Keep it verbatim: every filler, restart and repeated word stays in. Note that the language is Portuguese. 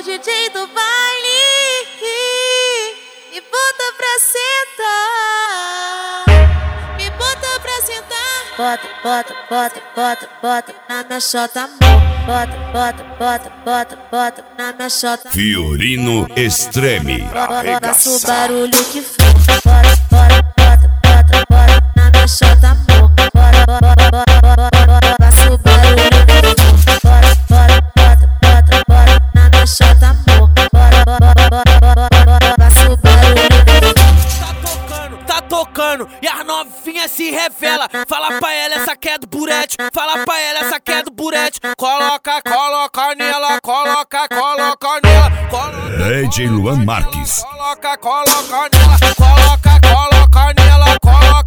D J do baile, me bota pra sentar, me bota pra sentar. Bota, bota, bota, bota, bota na minha chota, amor. Bota, bota, bota, bota, bota na minha chota. Fiorino Extreme. Faça o barulho que for. Bora, bora, bota, bota, bota na minha chota, amor. Bora, bora, bora, bora, bora. Faça o barulho que for. Bora, bora, bota, bota, bota na minha chota, amor. Bora, bora, bora, bora, bora. Faça o barulho que for. Tá tocando, tá tocando e as novinhas se revela. Fala pra ela, essa que é do burete. Fala pra ela, essa que é do burete. Coloca, coloca nela, coloca, coloca nela, coloca. D J Luan Marques. Coloca, coloca nela, coloca, coloca nela, coloca.